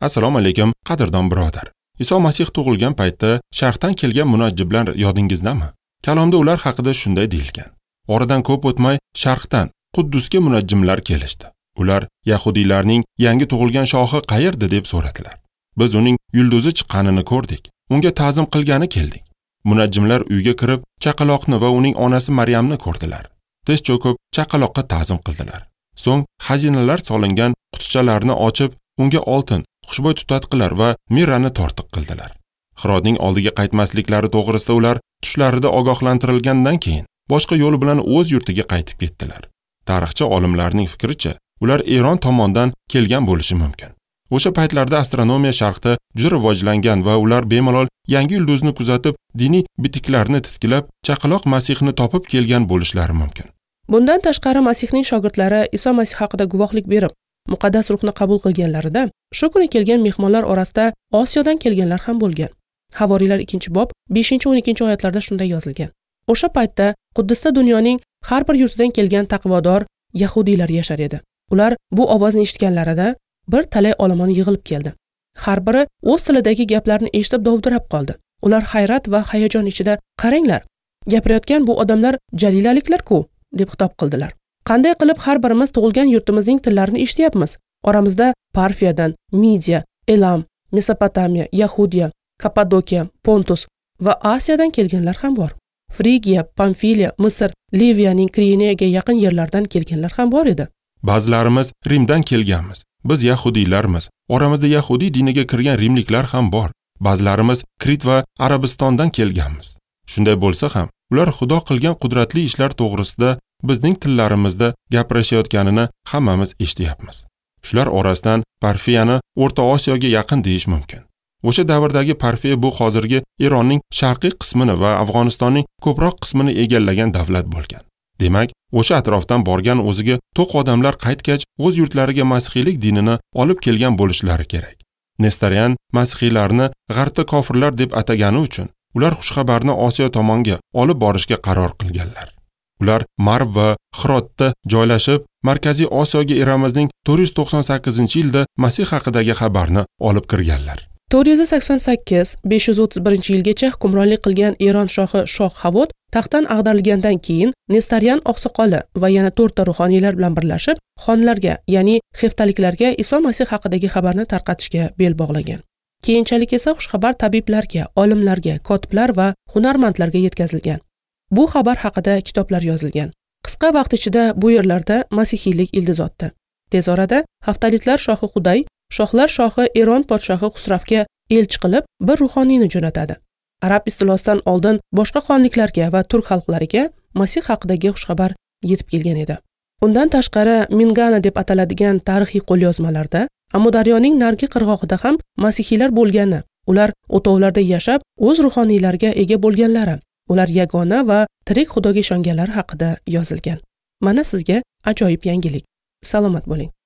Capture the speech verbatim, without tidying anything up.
Assalomu alaykum, qadrdon birodar. Iso Masih tug'ilgan paytda Sharqdan kelgan munajjimlar yodingizdami? Kalomda ular haqida shunday deyilgan. Oradan ko'p o'tmay Sharqdan Quddusga munajjimlar kelishdi. Ular Yahudiylarning yangi tug'ilgan shohi qayerda deb so'radilar. Biz uning yulduzi chiqqanini ko'rdik. Unga ta'zim qilgani keldik. Munajjimlar uyga kirib, chaqaloqni va uning onasi Maryamni ko'rdilar. Tiz cho'kib, chaqaloqqa ta'zim qildilar. So'ng xazinalar solingan qutichalarni ochib, unga oltin, xushbo'y tutatqilar va mirrani tortiq qildilar. Xirodning oldiga qaytmasliklari to'g'risida ular tushlarida ogohlantirilgandan keyin boshqa yo'l bilan o'z yurtiga qaytib ketdilar. Tarixchi olimlarning fikricha, ular Eron tomondan kelgan bo'lishi mumkin. O'sha paytlarda astronomiya Sharqda juda rivojlangan va ular bemalol yangi yulduzni kuzatib, diniy bitiklarni titkilab, chaqaloq Masihni topib kelgan bo'lishlari mumkin. Bundan tashqari Masihning shogirdlari Iso Masih haqida guvohlik berib, muqaddas ruhni qabul qilganlarida, shu kuni kelgan mehmonlar orasida Osiyodan kelganlar ham bo'lgan. Havoriylar ikkinchi bob beshinchi o'n ikkinchi oyatlarda shunday yozilgan. O'sha paytda Quddusda dunyoning har bir yurtidan kelgan taqvodor Yahudiylar yashar edi. Ular bu ovozni eshitganlarida bir talay olomon yig'ilib keldi. Har biri o'z tilidagi gaplarni eshitib dovdirab qoldi. Ular hayrat va hayajon ichida, "Qaranglar, gapirayotgan bu odamlar jalilaliklar-ku", deb xitob qildilar. Qanday qilib har birimiz tug'ilgan yurtimizning tillarini eshityapmiz? Oramizda Parfiyadan, Midiya, Elam, Mesopotamiya, Yahudiya, Kappadokiya, Pontus va Asiyadan kelganlar ham bor. Frigiya, Pamfiliya, Misr, Liviyaning Kireniyaga yaqin yerlardan kelganlar ham bor edi. Ba'zilarimiz Rimdan kelganmiz. Biz Yahudiylarmiz. Oramizda Yahudiy diniga kirgan rimliklar ham bor. Ba'zilarimiz Krit va Arabistondan kelganmiz. Shunday bo'lsa ham, ular Xudo qilgan qudratli ishlar to'g'risida bizning tillarimizda gapirishayotganini hammamiz eshityapmiz. Shular orasidan Parfiyani O'rta Osiyoga yaqin deyish mumkin. O'sha davrdagi Parfiya bu hozirgi Eronning sharqiy qismini va Afg'onistonning ko'proq qismini egallagan davlat bo'lgan. Demak, o'sha atrofdan borgan o'ziga to'q odamlar qaytgach, o'z yurtlariga masihiylik dinini olib kelgan bo'lishlari kerak. Nestorian masihiylarni g'arbda kofirlar deb atagani uchun ular xushxabarni Osiyo tomonga olib borishga qaror qilganlar. Ular Marv va Xirotda joylashib, Markaziy Osiyoga eramizning to'rt yuz to'qson sakkizinchi yilda Masih haqidagi xabarni olib kirganlar. to'rt yuz sakson sakkiz besh yuz o'ttiz birinchi yilgacha hukmronlik qilgan Eron shohi Shoh Havod taxtdan ag'darilgandan keyin Nestorian oqsoqoli va yana to'rtta ruhoniylar bilan birlashib, xonlarga, ya'ni xeftaliklarga Iso Masih haqidagi xabarni tarqatishga bel bog'lagan. Keyinchalik esa xushxabar tabiblarga, olimlarga, kotiblar va hunarmandlarga yetkazilgan. Bu xabar haqida kitoblar yozilgan. Qisqa vaqt ichida bu yerlarda masihiylik ildiz otdi. Tez orada Haftalitlar shohi Xuday, shohlar shohi Eron podshohi Xusravga elchi qilib bir ruhoniyni jo'natadi. Arab istilosidan oldin boshqa xonliklarga va turk xalqlariga Masih haqidagi xushxabar yetib kelgan edi. Undan tashqari Mingana deb ataladigan tarixiy qo'lyozmalarda Amudaryoning nargi qirg'og'ida ham masihiylar bo'lgani, ular o'tovlarda yashab, o'z ruhoniylariga ega bo'lganlari, ular yagona va tirik Xudoga ishonganlari haqida yozilgan. Mana sizga ajoyib yangilik. Salomat bo'ling.